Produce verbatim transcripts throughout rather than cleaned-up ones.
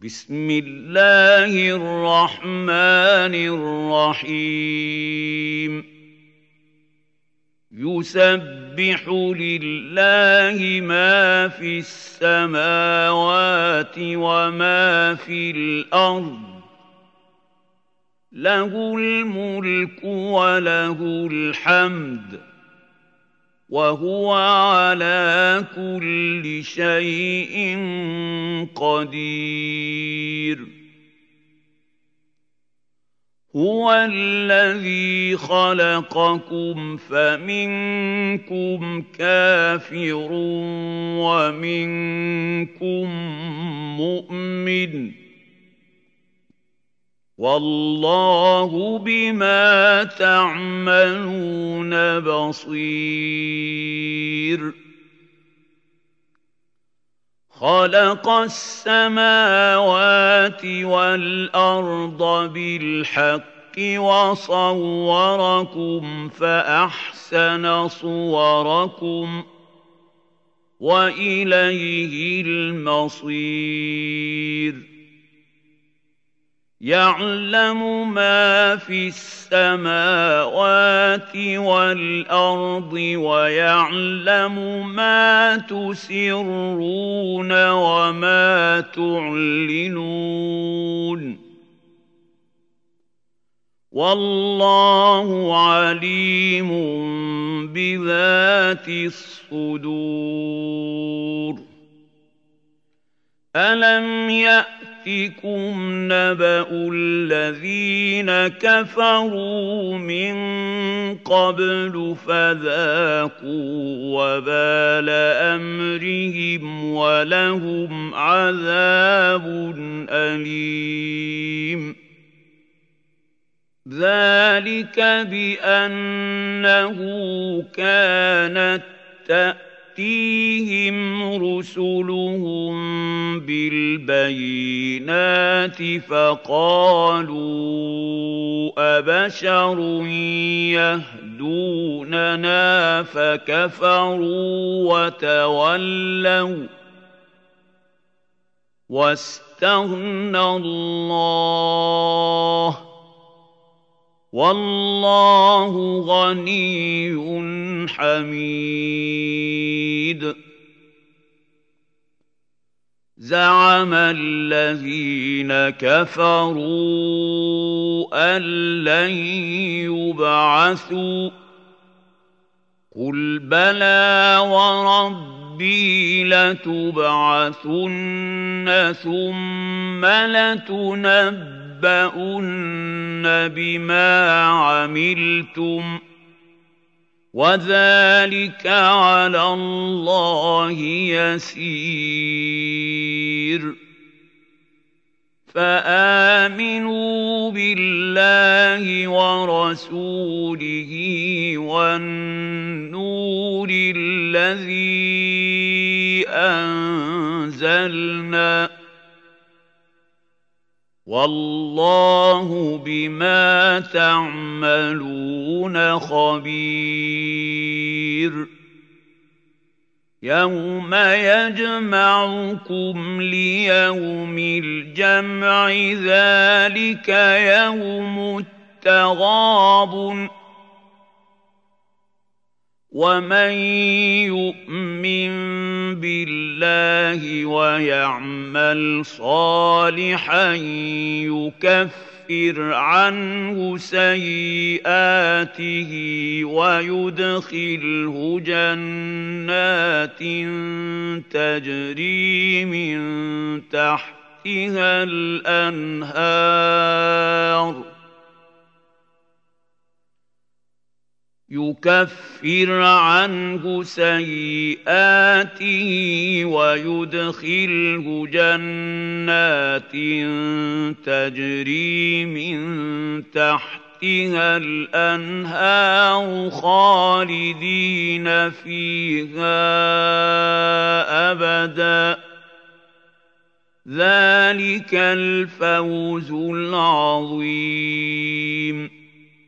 بسم الله الرحمن الرحيم يسبح لله ما في السماوات وما في الأرض له الملك وله الحمد وهو على كل شيء قدير هو الذي خلقكم فمنكم كافر ومنكم مؤمن والله بما تعملون بصير خلق السماوات والأرض بالحق وصوركم فأحسن صوركم وإليه المصير يعلم ما في السماوات والأرض ويعلم ما تسرون وما تعلنون والله عليم بذات الصدور ألم يأتكم نبأ الذين كفروا من قبل فذاقوا وبال أمرهم ولهم عذاب أليم ذلك بأنه كانت تأتيهم رسلهم بالبينات فقالوا أبشر يهدوننا فكفروا وتولوا واستغنى الله والله غني حميد زعم الذين كفروا أن لن يبعثوا قل بلى وربي لتبعثن ثم لتنبؤن بما عملتم وذلك على الله يسير فآمنوا بالله ورسوله والنور الذي أنزلنا والله بما تعملون خبير يوم يجمعكم ليوم الجمع ذلك يوم التغابن ومن يؤمن بالله ويعمل صالحا يكفر عنه سيئاته ويدخله جنات تجري من تحتها الأنهار يكفر عنه سيئاته ويدخله جنات تجري من تحتها الأنهار خالدين فيها أبدا ذلك الفوز العظيم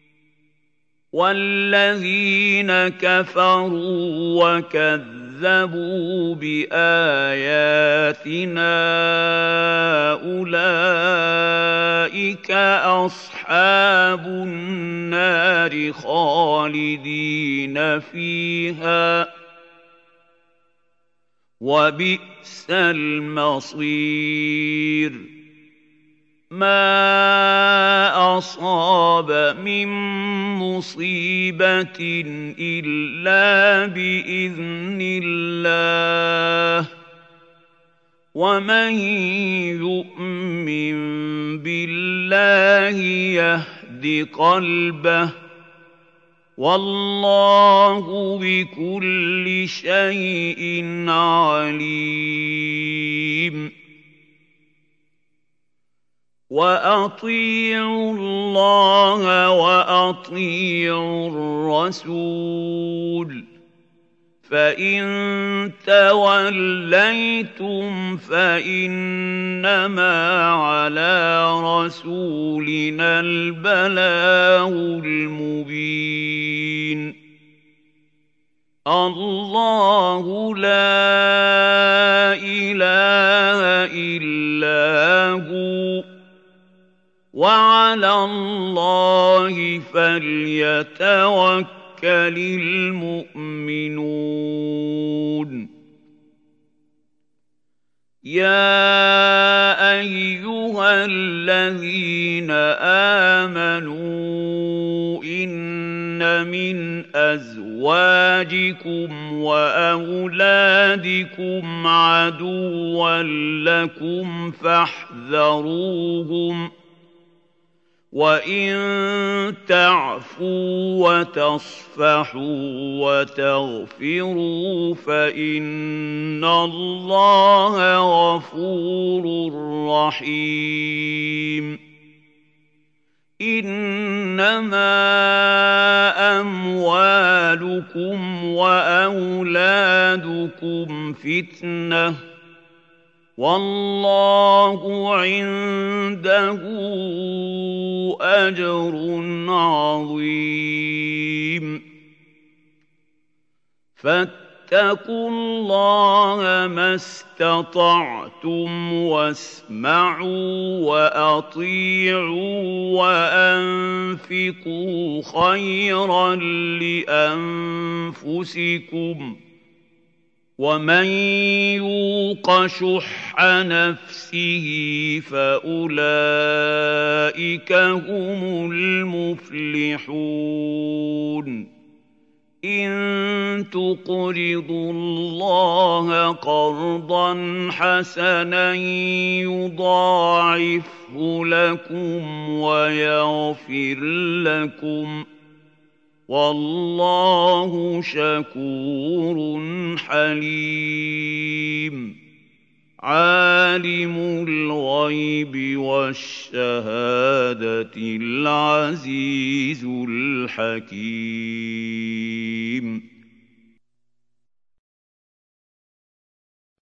والذين كفروا وكذبوا بآياتنا أولئك أَصْحَابُ النَّارِ خَالِدِينَ فِيهَا وَبِئْسَ الْمَصِيرُ مَا أَصَابَ مِن مُّصِيبَةٍ إِلَّا بِإِذْنِ اللَّهِ وَمَن يُؤْمِن بِاللَّهِ يَهْدِ قَلْبَهُ وَاللَّهُ بِكُلِّ شَيْءٍ عَلِيمٌ وَأَطِيعُوا اللَّهَ وَأَطِيعُوا الرَّسُولَ فَإِن تَوَلَّيْتُمْ فَإِنَّمَا عَلَىٰ رَسُولِنَا الْبَلَاغُ الْمُبِينُ اللَّهُ لَا إِلَٰهَ إِلَّا هُوَ وَعَلَى اللَّهِ فَلْيَتَوَكَّلِ الْمُؤْمِنُونَ يَا أَيُّهَا الَّذِينَ آمَنُوا إِنَّ مِنْ أَزْوَاجِكُمْ وَأَوْلَادِكُمْ عَدُوًّا لَّكُمْ فَاحْذَرُوهُمْ ۚ وَإِن تَعْفُوا وَتَصْفَحُوا وَتَغْفِرُوا فَإِنَّ اللَّهَ غَفُورٌ رَّحِيمٌ إِنَّمَا أَمْوَالُكُمْ وَأَوْلَادُكُمْ فِتْنَةٌ ۚ وَاللَّهُ عِندَهُ أَجْرٌ عَظِيمٌ فَاتَّقُوا اللَّهَ مَا اسْتَطَعْتُمْ وَاسْمَعُوا وَأَطِيعُوا وَأَنفِقُوا خَيْرًا لِّأَنفُسِكُمْ ۗ وَمَن يُوقَ شُحَّ نَفْسِهِ فَأُولَٰئِكَ هُمُ الْمُفْلِحُونَ إِن تُقْرِضُوا اللَّهَ قَرْضًا حَسَنًا يُضَاعِفْهُ لَكُمْ وَيَغْفِرْ لَكُمْ ۚ وَاللَّهُ شَكُورٌ حَلِيمٌ عَالِمُ الْغَيْبِ وَالشَّهَادَةِ الْعَزِيزُ الْحَكِيمُ